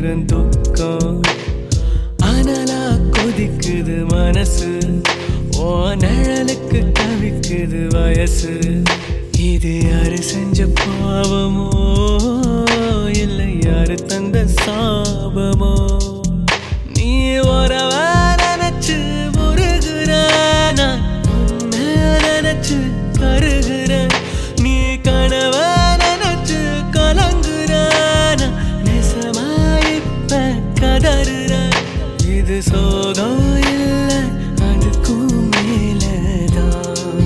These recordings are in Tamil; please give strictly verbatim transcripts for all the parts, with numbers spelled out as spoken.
ஆயிரம் துக்கம் அனலா கொதிக்குது மனசு ஓ நிழலுக்கு தவிக்குது வயசு இது யாரு செஞ்ச பாவமோ இல்லை யாரு தந்த சாபமோ நீ வரவ நினைச்சு முருகுறான நினைச்சு கருகுற நீ கனவ நினைச்சு கலங்குறான நெசமாயிப்ப கதறுற இது சோகம் இல்லை அதுக்கும் மேலதான்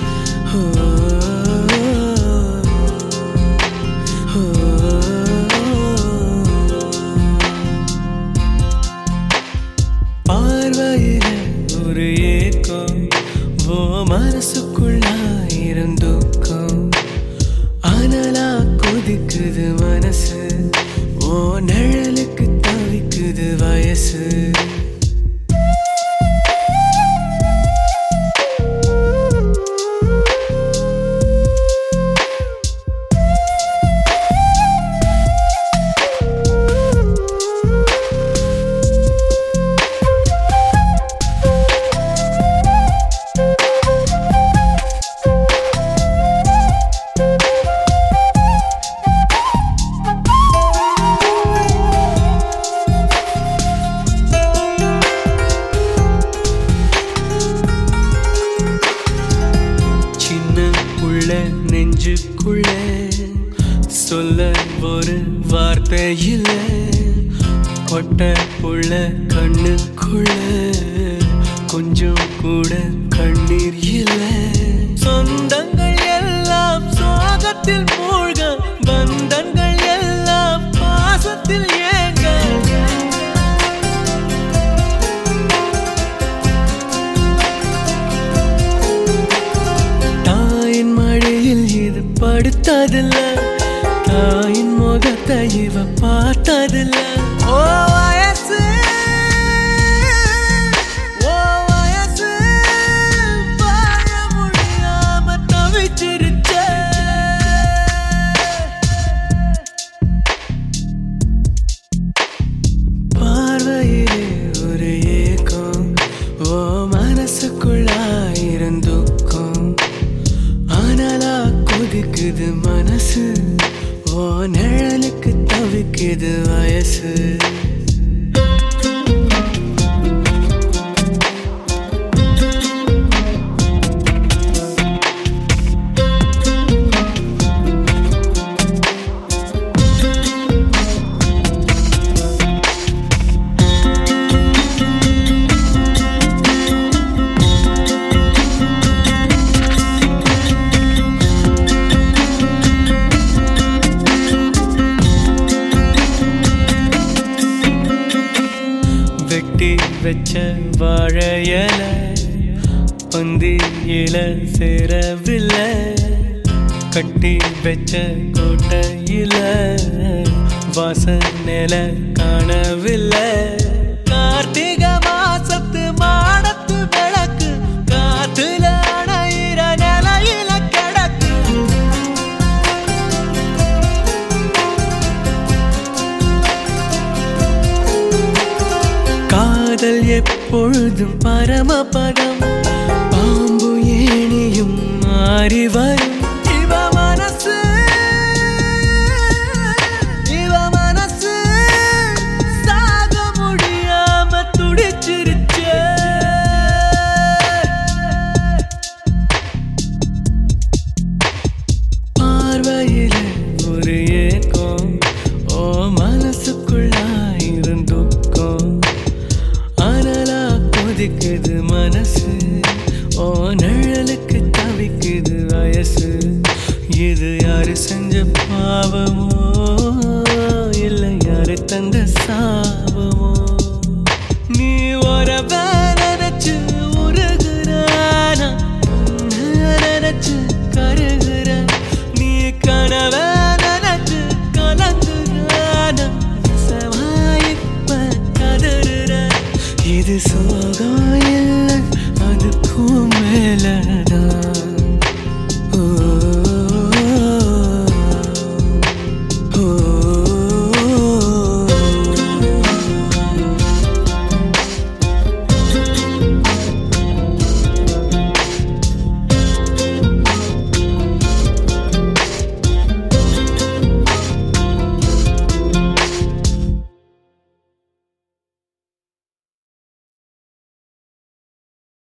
பார்வையில ஒரு ஏக்கம் ஓ மனசுக்குள்ளாயிரம் துக்கம் அனலா கொதிக்குது மனசு ஓ நிழலுக்கு தவிக்குது வயசு நெஞ்சுக்குள்ள சொல்ல ஒரு வார்த்தை இல்ல கொட்ட புள்ள கண்ணுக்குள்ள கொஞ்சம் கூட கண்ணீர் இல்ல சொந்தங்கள் எல்லாம் சோகத்தில் மூழ்க பந்தங்கள் எல்லாம் பாசத்தில் ஏங்க படுத்ததில்ல தாயின் முகத்தை இவ பார்த்ததில்ல ஓ வயசு ஓ வயசு வாழ முடியாம தவிச்சிருச்ச பார்வையிலே ஒரு ஏக்கம் ஓ மனசுக்குள்ளாயிரம் துக்கம் அனலா கொதிக்குது மனசு ஓ நிழலுக்கு தவிக்குது வயசு வெட்டி வச்ச வாழையல பந்தியில சேரவில்லை கட்டி வச்ச கோட்டையில வாசனைல காணவில்லை கார்த்திகை மாசத்து மாடத்து விளக்கு காத்துல அணையிற நிலையில கிடக்கு காதல் எப்பொழுதும் பரமபதம் பாம்பு ஏணியும் மாறி வரும் இவ மனசு இவ மனசு சாக முடியாம துடிச்சிருச்சே பார்வையில ஒரு ஏக்கம் ஓ மனசுக்குள்ளாயிரம் துக்கம் அனலா கொதிக்குது மனசு ஓ நிழலுக்கு தவிக்குது வயசு இது யாரு செஞ்ச பாவமோ இல்லை யாரு தந்த சாபமோ நீ வரவ நினைச்சு உருகுறானா நினைச்சு கருகுற நீ கனவ நினைச்சு கலங்குறானா சவாயிப்ப கதறுற இது சோகம் இல்லை அதுக்கும் மேலதான்